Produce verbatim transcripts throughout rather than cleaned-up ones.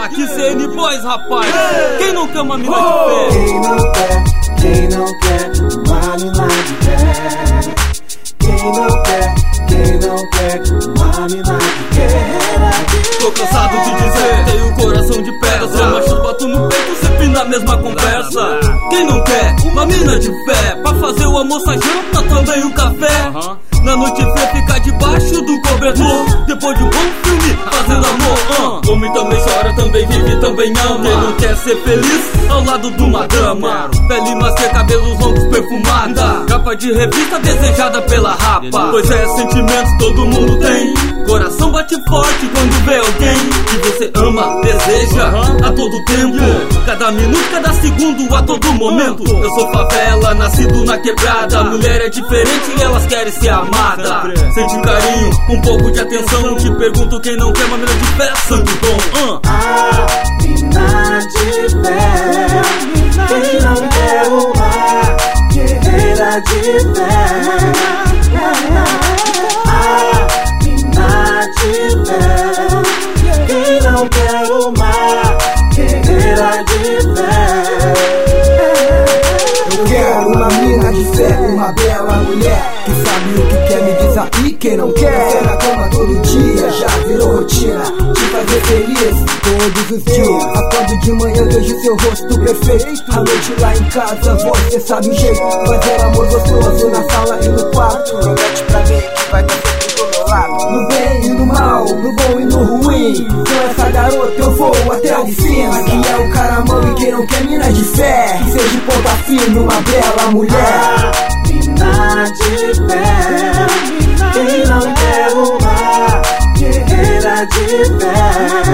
aqui C N Boys, rapaz. Quem não quer uma mina de fé? Quem não quer, quem não quer uma mina de fé? Quem não quer, quem não quer uma mina de fé? Tô cansado de dizer, tenho o coração de pedra. Seu macho boto no peito, sempre na mesma conversa. Quem não quer uma mina de fé? Pra fazer o almoço, a janta, também o café. Na noite fria ficar debaixo do cobertor, depois de um bom filme, fazendo amor. uh. Homem também chora, também vive, também ama. Quem não quer ser feliz ao lado de uma dama? Pele macia, cabelos longos, perfumada, capa de revista desejada pela rapa. Pois é, sentimento todo mundo tem. Coração bate forte quando vê alguém que você ama, deseja a todo tempo. Cada minuto, cada segundo, a todo momento. Eu sou favela, nascido na quebrada. Mulher é diferente e elas querem ser amadas. Sente carinho, um pouco de atenção. Te pergunto quem não quer uma mina de fé, sangue bom. uh. Ah, mina de fé. Quem não quer uma guerreira de fé? Ah, mina de fé. Quem não quer uma guerreira de fé? Eu quero uma mina de fé, uma bela mulher que sabe o que quer, me diz aí quem não quer. Ser na cama todo dia, já virou rotina, te fazer feliz todos os dias. Acordo de manhã, vejo seu rosto perfeito. À noite lá em casa, você sabe o jeito. Fazer amor gostoso na sala e no quarto. Promete pra mim que vai ter sempre do meu lado. No bem e no mal, no bom e no ruim. Com essa garota eu vou até o fim. Aqui é o caramão e quem não quer mina de fé, que seja ponta firme, uma bela mulher. Mina de fé. Quem não quer uma guerreira de fé?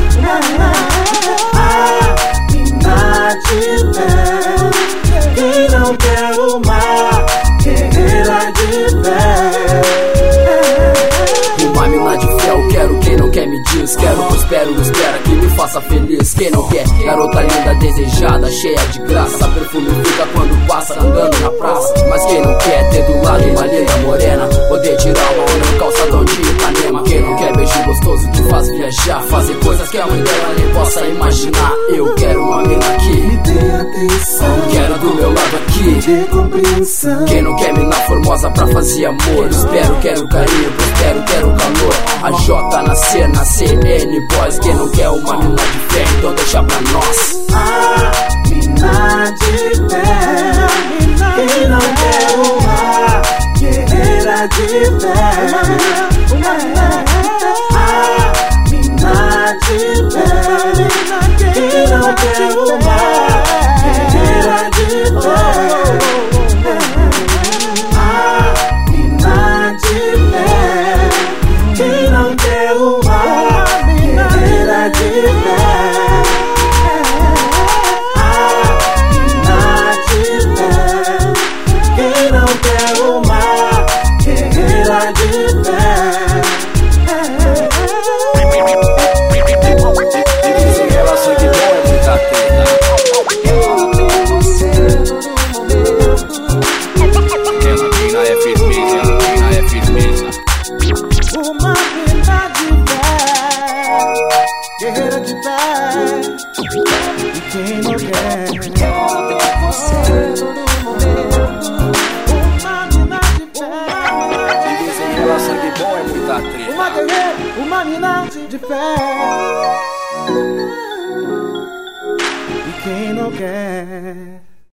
Ah, mina de fé. Quem não quer uma guerreira de fé? Uma mina de fé, eu quero, quem não quer me diz. Quero, prospero, espera que me faça feliz. Quem não quer, garota linda, desejada, cheia de graça. Perfume fica quando passa, andando na praça. Mas quem não quer ter do lado uma linda morena, poder tirar uma onda no calçadão de Ipanema. Quem não quer beijo gostoso que faz viajar, fazer coisas que a mãe dela nem possa imaginar. Eu quero uma mina que me dê atenção, quero do meu lado aqui, de compreensão. Quem não quer mina formosa pra fazer amor? Espero, quero carinho, prospero, quero calor. A J na cena, C N Boys. Quem não quer uma mina de fé, então deixa pra nós. Ah, mina de fé. Quem não quer uma guerreira de fé? Ah, mina de fé. Quem não quer uma guerreira de fé? Ah, mina de fé. Quem não quer uma guerreira de fé? Ah, mina de fé. Quem não quer uma guerreira de fé? Dizem que ela sangue bom é muita treta. Essa mina é firmeza, essa mina é firmeza. Uma mina de fé, guerreira de fé. E quem não quer, quero ter você no momento. Uma mina de fé. Dizem que ela sangue bom é muita treta. Uma guerreira, uma mina de fé. E quem não quer.